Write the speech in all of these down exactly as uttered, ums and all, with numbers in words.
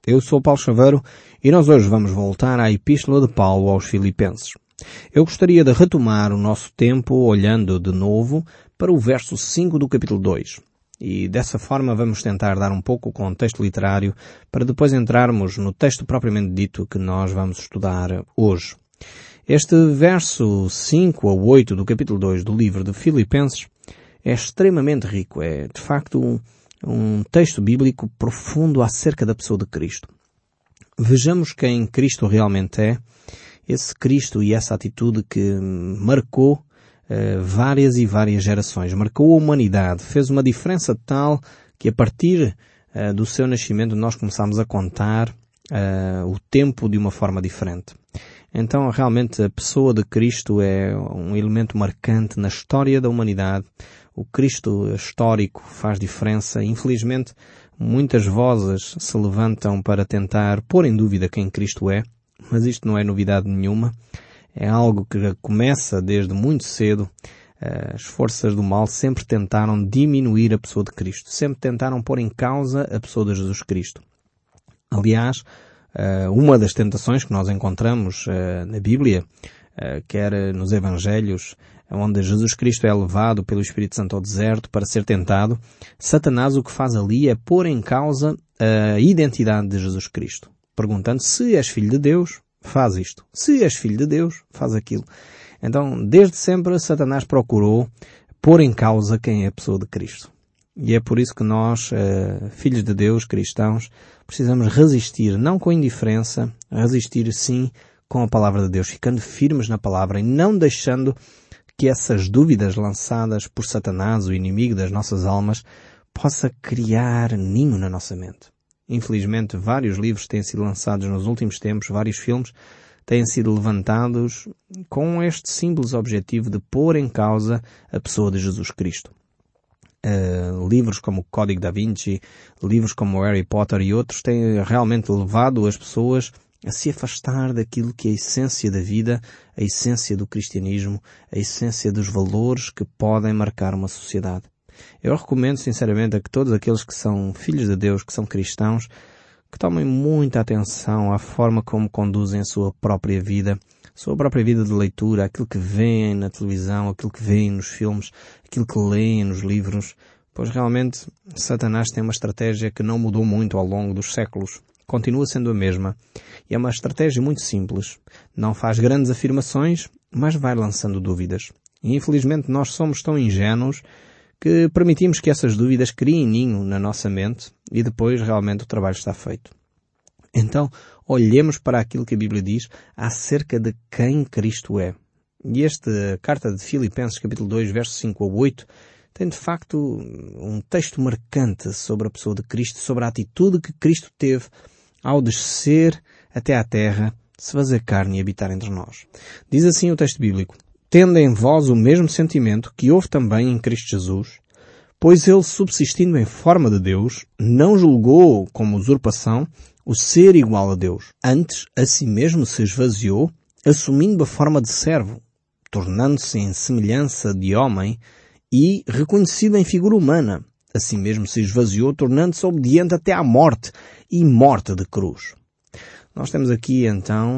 Eu sou Paulo Chaveiro e nós hoje vamos voltar à Epístola de Paulo aos Filipenses. Eu gostaria de retomar o nosso tempo olhando de novo para o verso cinco do capítulo dois. E dessa forma vamos tentar dar um pouco o contexto literário para depois entrarmos no texto propriamente dito que nós vamos estudar hoje. Este verso cinco a oito do capítulo dois do livro de Filipenses é extremamente rico. É, de facto, um, um texto bíblico profundo acerca da pessoa de Cristo. Vejamos quem Cristo realmente é, esse Cristo e essa atitude que marcou uh, várias e várias gerações, marcou a humanidade, fez uma diferença tal que a partir uh, do seu nascimento nós começamos a contar uh, o tempo de uma forma diferente. Então, realmente, a pessoa de Cristo é um elemento marcante na história da humanidade. O Cristo histórico faz diferença. Infelizmente, muitas vozes se levantam para tentar pôr em dúvida quem Cristo é, mas isto não é novidade nenhuma. É algo que começa desde muito cedo. As forças do mal sempre tentaram diminuir a pessoa de Cristo, sempre tentaram pôr em causa a pessoa de Jesus Cristo. Aliás, uma das tentações que nós encontramos na Bíblia, quer nos Evangelhos, onde Jesus Cristo é levado pelo Espírito Santo ao deserto para ser tentado, Satanás o que faz ali é pôr em causa a identidade de Jesus Cristo, perguntando: se és filho de Deus, faz isto. Se és filho de Deus, faz aquilo. Então, desde sempre, Satanás procurou pôr em causa quem é a pessoa de Cristo. E é por isso que nós, filhos de Deus, cristãos, precisamos resistir, não com indiferença, resistir sim com a palavra de Deus, ficando firmes na palavra e não deixando que essas dúvidas lançadas por Satanás, o inimigo das nossas almas, possa criar ninho na nossa mente. Infelizmente, vários livros têm sido lançados nos últimos tempos, vários filmes têm sido levantados com este simples objetivo de pôr em causa a pessoa de Jesus Cristo. Uh, livros como o Código da Vinci, livros como o Harry Potter e outros têm realmente levado as pessoas a se afastar daquilo que é a essência da vida, a essência do cristianismo, a essência dos valores que podem marcar uma sociedade. Eu recomendo sinceramente a que todos aqueles que são filhos de Deus, que são cristãos, que tomem muita atenção à forma como conduzem a sua própria vida, a sua própria vida de leitura, aquilo que veem na televisão, aquilo que veem nos filmes, aquilo que leem nos livros, pois realmente Satanás tem uma estratégia que não mudou muito ao longo dos séculos. Continua sendo a mesma. E é uma estratégia muito simples. Não faz grandes afirmações, mas vai lançando dúvidas. E infelizmente nós somos tão ingênuos que permitimos que essas dúvidas criem ninho na nossa mente e depois realmente o trabalho está feito. Então, olhemos para aquilo que a Bíblia diz acerca de quem Cristo é. E esta carta de Filipenses, capítulo dois, versos cinco a oito, tem de facto um texto marcante sobre a pessoa de Cristo, sobre a atitude que Cristo teve ao descer até à terra, se fazer carne e habitar entre nós. Diz assim o texto bíblico: tendo em vós o mesmo sentimento que houve também em Cristo Jesus, pois ele, subsistindo em forma de Deus, não julgou como usurpação o ser igual a Deus. Antes, a si mesmo se esvaziou, assumindo a forma de servo, tornando-se em semelhança de homem e reconhecido em figura humana. A si mesmo se esvaziou, tornando-se obediente até à morte, e morte de cruz. Nós temos aqui, então,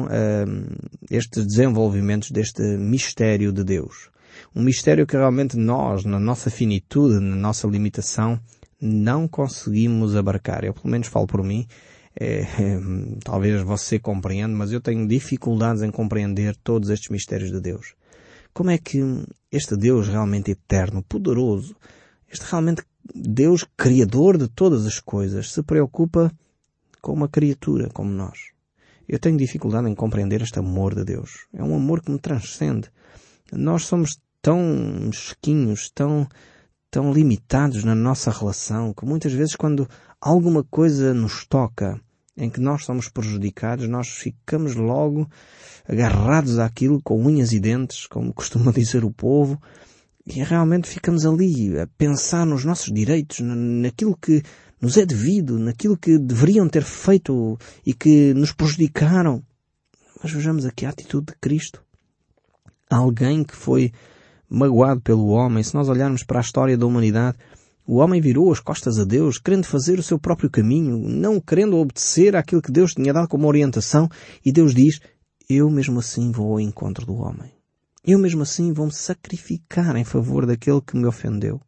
estes desenvolvimentos deste mistério de Deus. Um mistério que realmente nós, na nossa finitude, na nossa limitação, não conseguimos abarcar. Eu, pelo menos, falo por mim. É, é, talvez você compreenda, mas eu tenho dificuldades em compreender todos estes mistérios de Deus. Como é que este Deus realmente eterno, poderoso, este realmente Deus criador de todas as coisas, se preocupa com uma criatura como nós? Eu tenho dificuldade em compreender este amor de Deus. É um amor que me transcende. Nós somos tão mesquinhos, tão, tão limitados na nossa relação, que muitas vezes quando alguma coisa nos toca, em que nós somos prejudicados, nós ficamos logo agarrados àquilo com unhas e dentes, como costuma dizer o povo, e realmente ficamos ali a pensar nos nossos direitos, naquilo que nos é devido, naquilo que deveriam ter feito e que nos prejudicaram. Mas vejamos aqui a atitude de Cristo. Alguém que foi magoado pelo homem. Se nós olharmos para a história da humanidade, O homem virou as costas a Deus, querendo fazer o seu próprio caminho, não querendo obedecer àquilo que Deus tinha dado como orientação, e Deus diz, eu mesmo assim vou ao encontro do homem. Eu mesmo assim vou-me sacrificar em favor daquele que me ofendeu.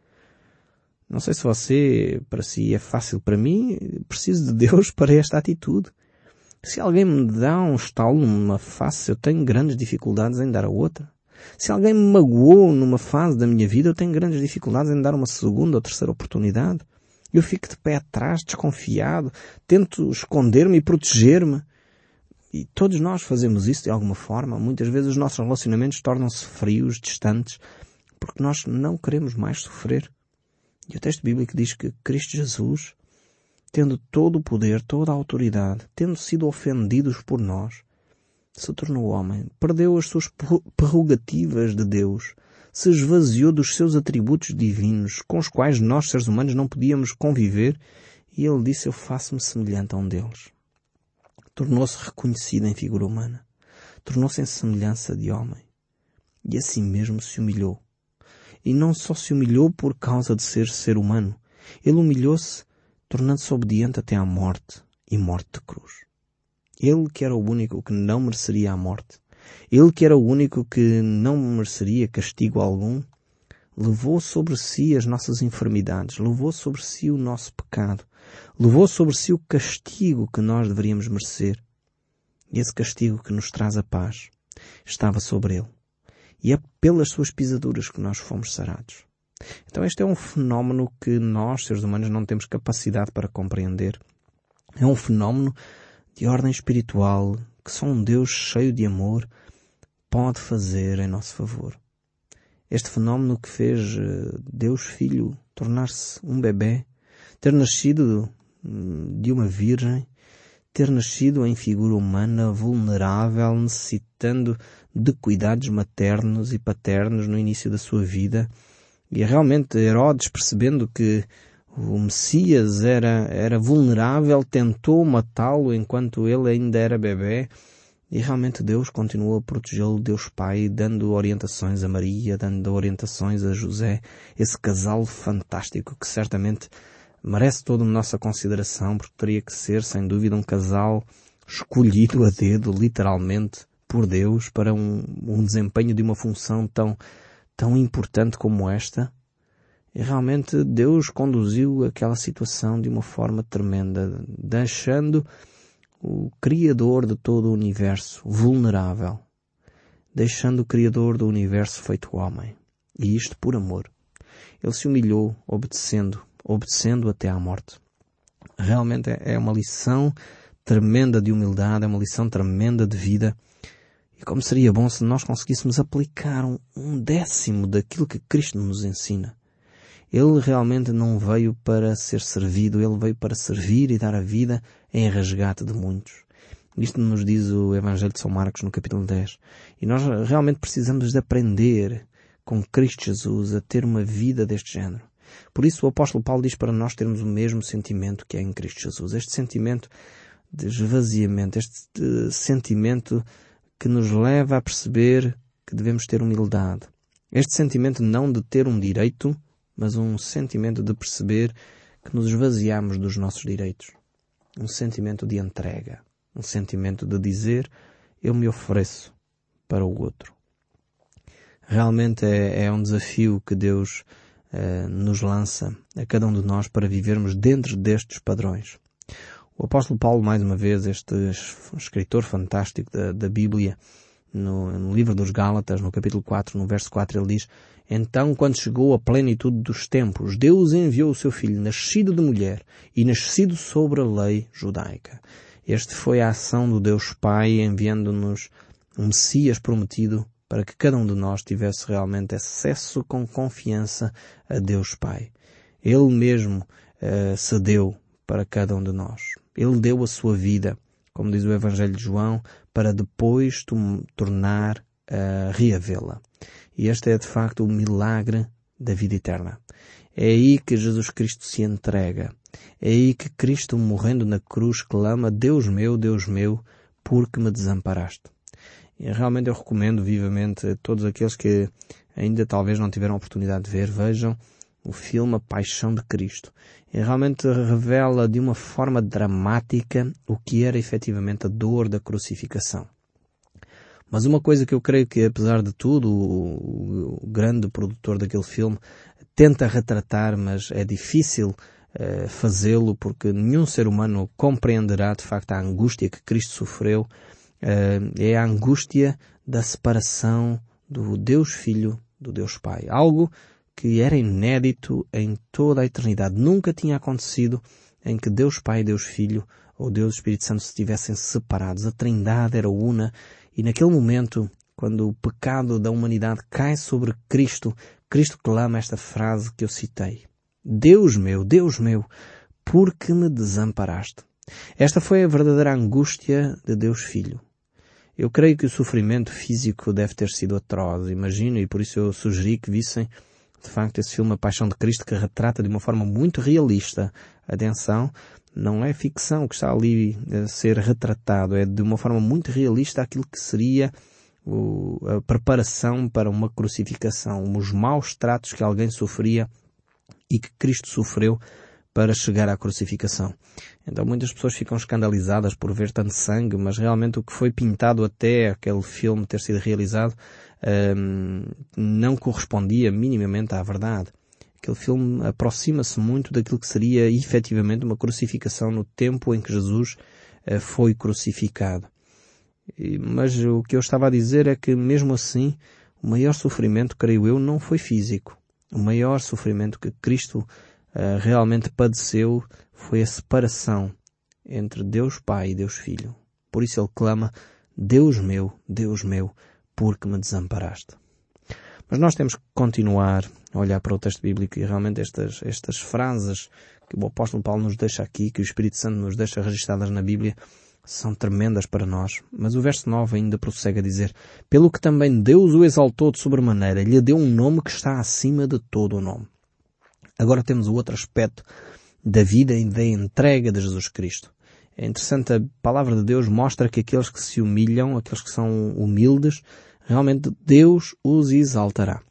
Não sei se você, para si é fácil, para mim, preciso de Deus para esta atitude. Se alguém me dá um estalo numa face, eu tenho grandes dificuldades em dar a outra. Se alguém me magoou numa fase da minha vida, eu tenho grandes dificuldades em dar uma segunda ou terceira oportunidade. Eu fico de pé atrás, desconfiado, tento esconder-me e proteger-me. E todos nós fazemos isso de alguma forma. Muitas vezes os nossos relacionamentos tornam-se frios, distantes, porque nós não queremos mais sofrer. E o texto bíblico diz que Cristo Jesus, tendo todo o poder, toda a autoridade, tendo sido ofendidos por nós, se tornou homem, perdeu as suas prerrogativas de Deus, se esvaziou dos seus atributos divinos, com os quais nós, seres humanos, não podíamos conviver, e ele disse, eu faço-me semelhante a um deles. Tornou-se reconhecido em figura humana, tornou-se em semelhança de homem, e assim mesmo se humilhou. E não só se humilhou por causa de ser ser humano, ele humilhou-se tornando-se obediente até à morte, e morte de cruz. Ele que era o único que não mereceria a morte, ele que era o único que não mereceria castigo algum, levou sobre si as nossas enfermidades, levou sobre si o nosso pecado, levou sobre si o castigo que nós deveríamos merecer. E esse castigo que nos traz a paz estava sobre ele. E é pelas suas pisaduras que nós fomos sarados. Então este é um fenómeno que nós, seres humanos, não temos capacidade para compreender. É um fenómeno de ordem espiritual que só um Deus cheio de amor pode fazer em nosso favor. Este fenómeno que fez Deus Filho tornar-se um bebé, ter nascido de uma virgem, ter nascido em figura humana, vulnerável, necessitando de cuidados maternos e paternos no início da sua vida. E realmente Herodes, percebendo que o Messias era, era vulnerável, tentou matá-lo enquanto ele ainda era bebé. E realmente Deus continuou a protegê-lo, Deus Pai, dando orientações a Maria, dando orientações a José, esse casal fantástico que certamente merece toda a nossa consideração, porque teria que ser, sem dúvida, um casal escolhido a dedo, literalmente, por Deus, para um, um desempenho de uma função tão, tão importante como esta. E realmente Deus conduziu aquela situação de uma forma tremenda, deixando o Criador de todo o universo vulnerável, deixando o Criador do universo feito homem. E isto por amor. Ele se humilhou, obedecendo, obedecendo até à morte. Realmente é uma lição tremenda de humildade, é uma lição tremenda de vida. E como seria bom se nós conseguíssemos aplicar um, um décimo daquilo que Cristo nos ensina. Ele realmente não veio para ser servido, ele veio para servir e dar a vida em resgate de muitos. Isto nos diz o Evangelho de São Marcos no capítulo dez. E nós realmente precisamos de aprender com Cristo Jesus a ter uma vida deste género. Por isso o apóstolo Paulo diz para nós termos o mesmo sentimento que é em Cristo Jesus. Este sentimento de esvaziamento, este sentimento que nos leva a perceber que devemos ter humildade. Este sentimento não de ter um direito, mas um sentimento de perceber que nos esvaziamos dos nossos direitos. Um sentimento de entrega. Um sentimento de dizer, eu me ofereço para o outro. Realmente é, é um desafio que Deus eh, nos lança a cada um de nós para vivermos dentro destes padrões. O apóstolo Paulo, mais uma vez, este escritor fantástico da, da Bíblia, no, no livro dos Gálatas, no capítulo quatro, no verso quatro, ele diz, então, quando chegou a plenitude dos tempos, Deus enviou o seu Filho, nascido de mulher e nascido sobre a lei judaica. Este foi a ação do Deus Pai, enviando-nos um Messias prometido para que cada um de nós tivesse realmente acesso com confiança a Deus Pai. Ele mesmo uh, se deu para cada um de nós. Ele deu a sua vida, como diz o Evangelho de João, para depois tornar a uh, reavê-la. E este é de facto o milagre da vida eterna. É aí que Jesus Cristo se entrega. É aí que Cristo, morrendo na cruz, clama, Deus meu, Deus meu, por que me desamparaste? E realmente eu recomendo vivamente a todos aqueles que ainda talvez não tiveram a oportunidade de ver, vejam o filme A Paixão de Cristo. E realmente revela de uma forma dramática o que era efetivamente a dor da crucificação. Mas uma coisa que eu creio que, apesar de tudo, o, o grande produtor daquele filme tenta retratar, mas é difícil uh, fazê-lo porque nenhum ser humano compreenderá de facto a angústia que Cristo sofreu. Uh, é a angústia da separação do Deus Filho do Deus Pai. Algo que era inédito em toda a eternidade. Nunca tinha acontecido em que Deus Pai e Deus Filho ou Deus Espírito Santo se estivessem separados. A Trindade era una. E naquele momento, quando o pecado da humanidade cai sobre Cristo, Cristo clama esta frase que eu citei. Deus meu, Deus meu, por que me desamparaste? Esta foi a verdadeira angústia de Deus Filho. Eu creio que o sofrimento físico deve ter sido atroz, imagino, e por isso eu sugeri que vissem, de facto, esse filme A Paixão de Cristo, que retrata de uma forma muito realista. Atenção, não é ficção que está ali a ser retratado, é de uma forma muito realista aquilo que seria o, a preparação para uma crucificação, os maus tratos que alguém sofria e que Cristo sofreu para chegar à crucificação. Então muitas pessoas ficam escandalizadas por ver tanto sangue, mas realmente o que foi pintado até aquele filme ter sido realizado hum, não correspondia minimamente à verdade. Aquele filme aproxima-se muito daquilo que seria efetivamente uma crucificação no tempo em que Jesus uh, foi crucificado. E, mas o que eu estava a dizer é que mesmo assim o maior sofrimento, creio eu, não foi físico. O maior sofrimento que Cristo uh, realmente padeceu foi a separação entre Deus Pai e Deus Filho. Por isso ele clama, Deus meu, Deus meu, por que me desamparaste? Mas nós temos que continuar a olhar para o texto bíblico e realmente estas, estas frases que o apóstolo Paulo nos deixa aqui, que o Espírito Santo nos deixa registradas na Bíblia, são tremendas para nós. Mas o verso nove ainda prossegue a dizer, pelo que também Deus o exaltou de sobremaneira, lhe deu um nome que está acima de todo o nome. Agora temos o outro aspecto da vida e da entrega de Jesus Cristo. É interessante, a palavra de Deus mostra que aqueles que se humilham, aqueles que são humildes, realmente Deus os exaltará.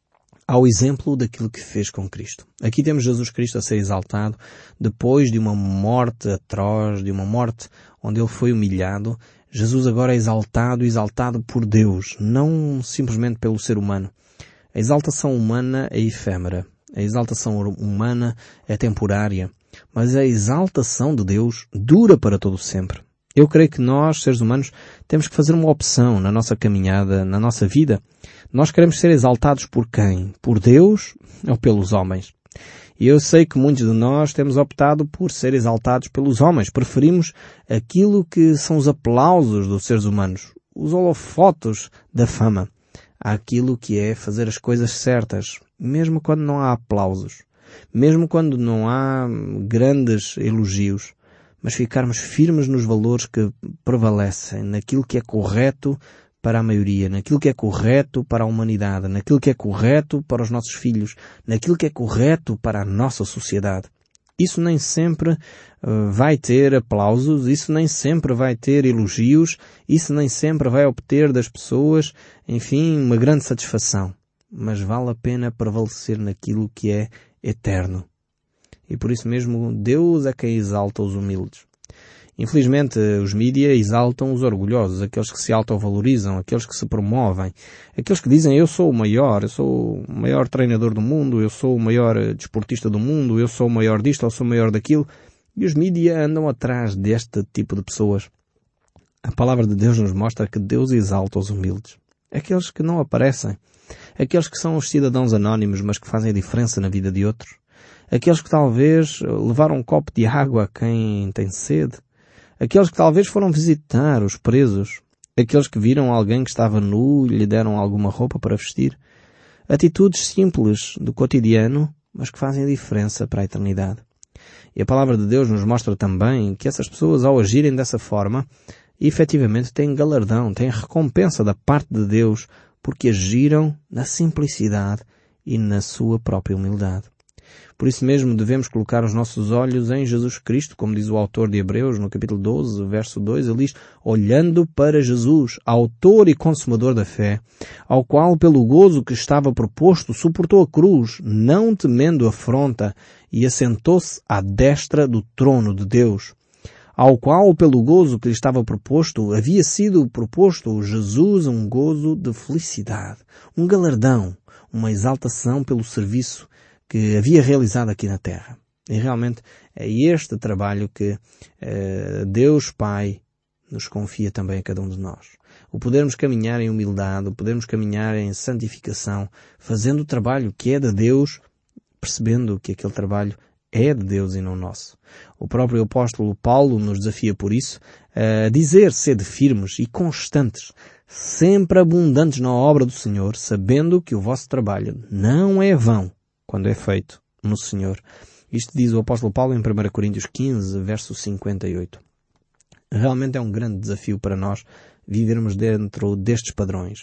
Ao exemplo daquilo que fez com Cristo. Aqui temos Jesus Cristo a ser exaltado depois de uma morte atroz, de uma morte onde ele foi humilhado. Jesus agora é exaltado, exaltado por Deus, não simplesmente pelo ser humano. A exaltação humana é efêmera. A exaltação humana é temporária. Mas a exaltação de Deus dura para todo sempre. Eu creio que nós, seres humanos, temos que fazer uma opção na nossa caminhada, na nossa vida. Nós queremos ser exaltados por quem? Por Deus ou pelos homens? E eu sei que muitos de nós temos optado por ser exaltados pelos homens. Preferimos aquilo que são os aplausos dos seres humanos, os holofotes da fama, àquilo que é fazer as coisas certas, mesmo quando não há aplausos, mesmo quando não há grandes elogios. Mas ficarmos firmes nos valores que prevalecem, naquilo que é correto para a maioria, naquilo que é correto para a humanidade, naquilo que é correto para os nossos filhos, naquilo que é correto para a nossa sociedade. Isso nem sempre uh, vai ter aplausos, isso nem sempre vai ter elogios, isso nem sempre vai obter das pessoas, enfim, uma grande satisfação. Mas vale a pena prevalecer naquilo que é eterno. E por isso mesmo Deus é quem exalta os humildes. Infelizmente, os mídia exaltam os orgulhosos, aqueles que se autovalorizam, aqueles que se promovem, aqueles que dizem eu sou o maior, eu sou o maior treinador do mundo, eu sou o maior desportista do mundo, eu sou o maior disto, eu sou o maior daquilo. E os mídia andam atrás deste tipo de pessoas. A palavra de Deus nos mostra que Deus exalta os humildes. Aqueles que não aparecem, aqueles que são os cidadãos anónimos, mas que fazem a diferença na vida de outros. Aqueles que talvez levaram um copo de água a quem tem sede. Aqueles que talvez foram visitar os presos. Aqueles que viram alguém que estava nu e lhe deram alguma roupa para vestir. Atitudes simples do cotidiano, mas que fazem a diferença para a eternidade. E a palavra de Deus nos mostra também que essas pessoas, ao agirem dessa forma, efetivamente têm galardão, têm recompensa da parte de Deus, porque agiram na simplicidade e na sua própria humildade. Por isso mesmo devemos colocar os nossos olhos em Jesus Cristo, como diz o autor de Hebreus, no capítulo doze, verso dois, ele diz, olhando para Jesus, autor e consumador da fé, ao qual, pelo gozo que estava proposto, suportou a cruz, não temendo a afronta, e assentou-se à destra do trono de Deus, ao qual, pelo gozo que lhe estava proposto, havia sido proposto Jesus um gozo de felicidade, um galardão, uma exaltação pelo serviço que havia realizado aqui na terra. E realmente é este trabalho que eh, Deus Pai nos confia também a cada um de nós. O podermos caminhar em humildade, o podermos caminhar em santificação, fazendo o trabalho que é de Deus, percebendo que aquele trabalho é de Deus e não nosso. O próprio apóstolo Paulo nos desafia por isso a dizer, sede firmes e constantes, sempre abundantes na obra do Senhor, sabendo que o vosso trabalho não é vão quando é feito no Senhor. Isto diz o apóstolo Paulo em primeira Coríntios quinze, verso cinquenta e oito. Realmente é um grande desafio para nós vivermos dentro destes padrões.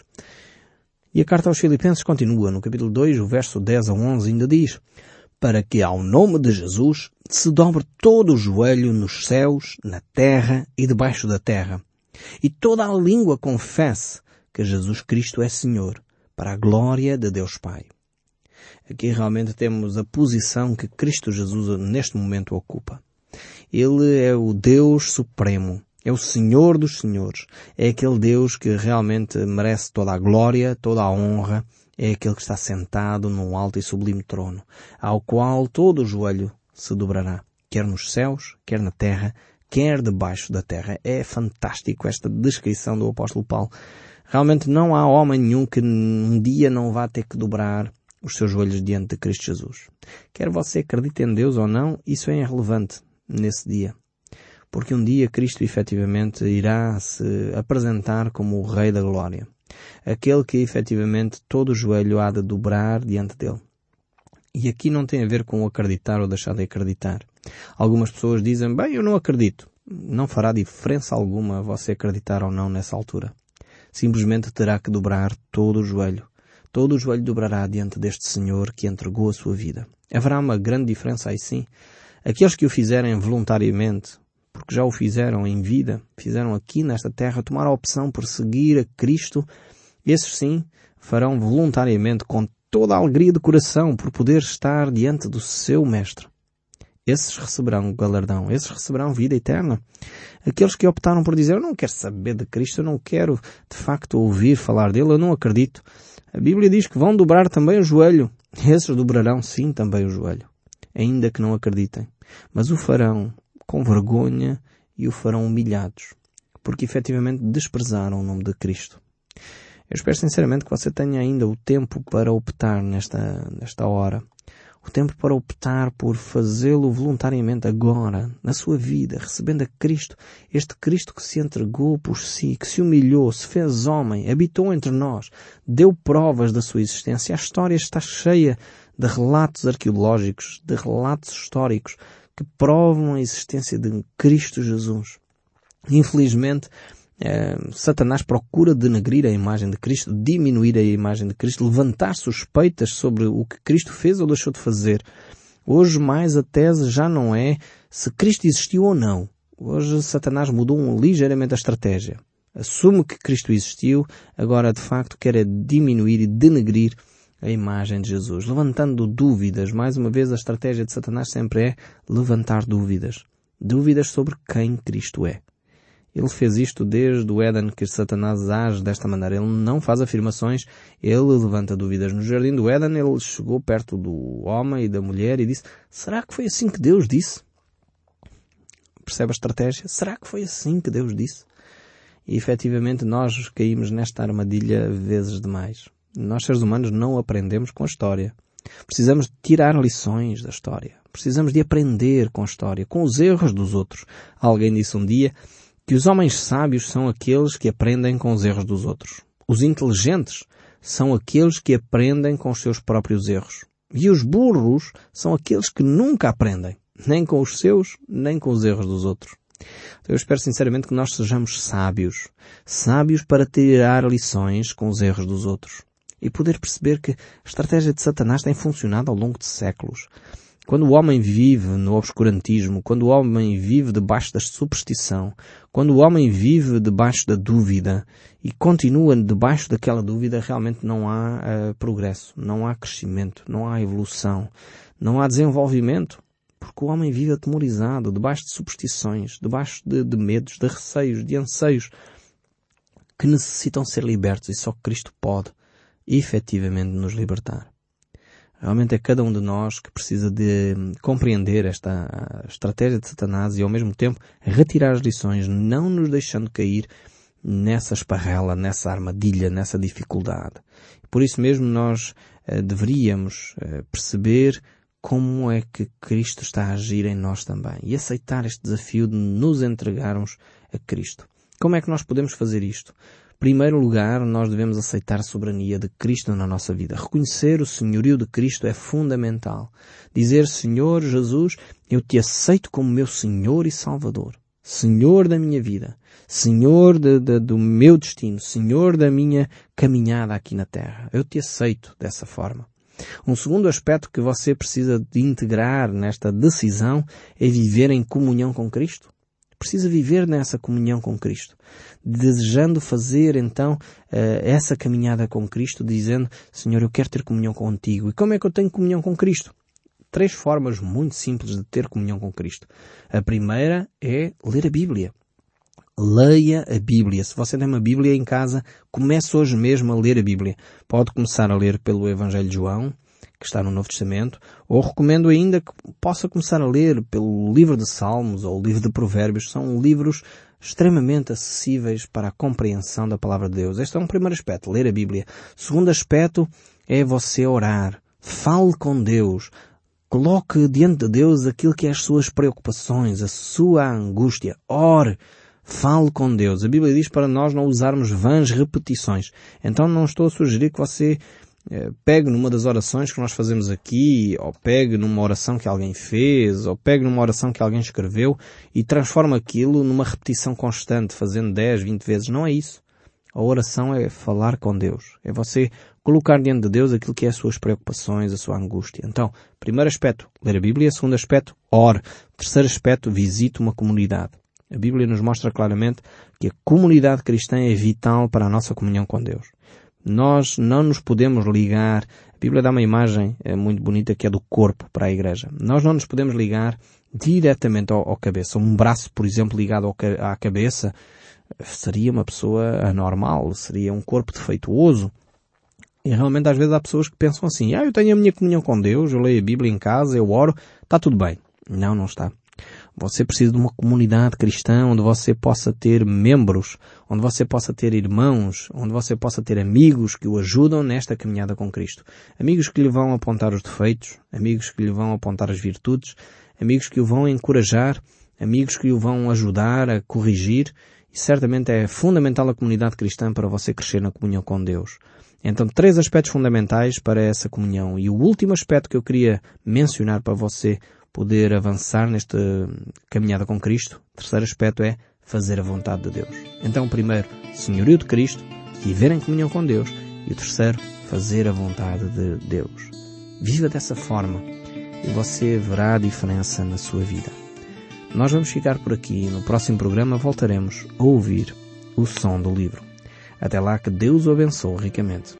E a carta aos Filipenses continua, no capítulo dois, o verso dez a onze, ainda diz, para que ao nome de Jesus se dobre todo o joelho nos céus, na terra e debaixo da terra, e toda a língua confesse que Jesus Cristo é Senhor, para a glória de Deus Pai. Aqui realmente temos a posição que Cristo Jesus neste momento ocupa. Ele é o Deus Supremo, é o Senhor dos Senhores, é aquele Deus que realmente merece toda a glória, toda a honra, é aquele que está sentado num alto e sublime trono, ao qual todo o joelho se dobrará, quer nos céus, quer na terra, quer debaixo da terra. É fantástico esta descrição do apóstolo Paulo. Realmente não há homem nenhum que um dia não vá ter que dobrar os seus joelhos diante de Cristo Jesus. Quer você acredite em Deus ou não, isso é irrelevante nesse dia. Porque um dia Cristo efetivamente irá se apresentar como o Rei da Glória. Aquele que efetivamente todo o joelho há de dobrar diante dele. E aqui não tem a ver com acreditar ou deixar de acreditar. Algumas pessoas dizem, bem, eu não acredito. Não fará diferença alguma você acreditar ou não nessa altura. Simplesmente terá que dobrar todo o joelho. Todo o joelho dobrará diante deste Senhor que entregou a sua vida. Haverá uma grande diferença aí sim. Aqueles que o fizerem voluntariamente, porque já o fizeram em vida, fizeram aqui nesta terra, tomaram a opção por seguir a Cristo, esses sim farão voluntariamente com toda a alegria de coração por poder estar diante do seu Mestre. Esses receberão o galardão, esses receberão vida eterna. Aqueles que optaram por dizer, eu não quero saber de Cristo, eu não quero de facto ouvir falar dele, eu não acredito. A Bíblia diz que vão dobrar também o joelho. Esses dobrarão sim também o joelho, ainda que não acreditem. Mas o farão com vergonha e o farão humilhados, porque efetivamente desprezaram o nome de Cristo. Eu espero sinceramente que você tenha ainda o tempo para optar nesta, nesta hora. O tempo para optar por fazê-lo voluntariamente agora, na sua vida, recebendo a Cristo. Este Cristo que se entregou por si, que se humilhou, se fez homem, habitou entre nós, deu provas da sua existência. A história está cheia de relatos arqueológicos, de relatos históricos, que provam a existência de Cristo Jesus. Infelizmente, eh, Satanás procura denegrir a imagem de Cristo, diminuir a imagem de Cristo, levantar suspeitas sobre o que Cristo fez ou deixou de fazer. Hoje mais a tese já não é se Cristo existiu ou não. Hoje Satanás mudou um, ligeiramente a estratégia. Assume que Cristo existiu, agora de facto quer é diminuir e denegrir a imagem de Jesus, levantando dúvidas. Mais uma vez a estratégia de Satanás sempre é levantar dúvidas. Dúvidas sobre quem Cristo é. Ele fez isto desde o Éden, que Satanás age desta maneira. Ele não faz afirmações, ele levanta dúvidas. No jardim do Éden, ele chegou perto do homem e da mulher e disse, será que foi assim que Deus disse? Percebe a estratégia? Será que foi assim que Deus disse? E efetivamente nós caímos nesta armadilha vezes demais. Nós seres humanos não aprendemos com a história. Precisamos de tirar lições da história. Precisamos de aprender com a história, com os erros dos outros. Alguém disse um dia que os homens sábios são aqueles que aprendem com os erros dos outros. Os inteligentes são aqueles que aprendem com os seus próprios erros. E os burros são aqueles que nunca aprendem, nem com os seus, nem com os erros dos outros. Então eu espero sinceramente que nós sejamos sábios. Sábios para tirar lições com os erros dos outros. E poder perceber que a estratégia de Satanás tem funcionado ao longo de séculos. Quando o homem vive no obscurantismo, quando o homem vive debaixo da superstição, quando o homem vive debaixo da dúvida e continua debaixo daquela dúvida, realmente não há uh, progresso, não há crescimento, não há evolução, não há desenvolvimento, porque o homem vive atemorizado, debaixo de superstições, debaixo de, de medos, de receios, de anseios, que necessitam ser libertos e só Cristo pode efetivamente nos libertar. Realmente é cada um de nós que precisa de compreender esta estratégia de Satanás e ao mesmo tempo retirar as lições, não nos deixando cair nessa esparrela, nessa armadilha, nessa dificuldade. Por isso mesmo nós eh, deveríamos eh, perceber como é que Cristo está a agir em nós também e aceitar este desafio de nos entregarmos a Cristo. Como é que nós podemos fazer isto? Em primeiro lugar, nós devemos aceitar a soberania de Cristo na nossa vida. Reconhecer o senhorio de Cristo é fundamental. Dizer, Senhor Jesus, eu te aceito como meu Senhor e Salvador. Senhor da minha vida. Senhor de, de, do meu destino. Senhor da minha caminhada aqui na terra. Eu te aceito dessa forma. Um segundo aspecto que você precisa de integrar nesta decisão é viver em comunhão com Cristo. Precisa viver nessa comunhão com Cristo, desejando fazer então essa caminhada com Cristo, dizendo, Senhor, eu quero ter comunhão contigo. E como é que eu tenho comunhão com Cristo? Três formas muito simples de ter comunhão com Cristo. A primeira é ler a Bíblia. Leia a Bíblia. Se você tem uma Bíblia em casa, comece hoje mesmo a ler a Bíblia. Pode começar a ler pelo Evangelho de João, que está no Novo Testamento, ou recomendo ainda que possa começar a ler pelo livro de Salmos ou o livro de Provérbios. São livros extremamente acessíveis para a compreensão da Palavra de Deus. Este é um primeiro aspecto, ler a Bíblia. O segundo aspecto é você orar. Fale com Deus. Coloque diante de Deus aquilo que é as suas preocupações, a sua angústia. Ore. Fale com Deus. A Bíblia diz para nós não usarmos vãs repetições. Então não estou a sugerir que você pegue numa das orações que nós fazemos aqui, ou pegue numa oração que alguém fez, ou pegue numa oração que alguém escreveu e transforme aquilo numa repetição constante, fazendo dez, vinte vezes. Não é isso. A oração é falar com Deus. É você colocar diante de Deus aquilo que é as suas preocupações, a sua angústia. Então, primeiro aspecto, ler a Bíblia. Segundo aspecto, ore. Terceiro aspecto, visite uma comunidade. A Bíblia nos mostra claramente que a comunidade cristã é vital para a nossa comunhão com Deus. Nós não nos podemos ligar, a Bíblia dá uma imagem é, muito bonita que é do corpo para a igreja. Nós não nos podemos ligar diretamente ao, ao cabeça. Um braço, por exemplo, ligado ao, à cabeça seria uma pessoa anormal, seria um corpo defeituoso. E realmente às vezes há pessoas que pensam assim, ah, eu tenho a minha comunhão com Deus, eu leio a Bíblia em casa, eu oro, está tudo bem. Não, não está. Você precisa de uma comunidade cristã onde você possa ter membros, onde você possa ter irmãos, onde você possa ter amigos que o ajudam nesta caminhada com Cristo. Amigos que lhe vão apontar os defeitos, amigos que lhe vão apontar as virtudes, amigos que o vão encorajar, amigos que o vão ajudar a corrigir. E certamente é fundamental a comunidade cristã para você crescer na comunhão com Deus. Então, três aspectos fundamentais para essa comunhão. E o último aspecto que eu queria mencionar para você poder avançar nesta caminhada com Cristo, o terceiro aspecto é fazer a vontade de Deus. Então, primeiro, senhorio de Cristo, viver em comunhão com Deus. E o terceiro, fazer a vontade de Deus. Viva dessa forma e você verá a diferença na sua vida. Nós vamos ficar por aqui. No próximo programa voltaremos a ouvir o som do livro. Até lá, que Deus o abençoe ricamente.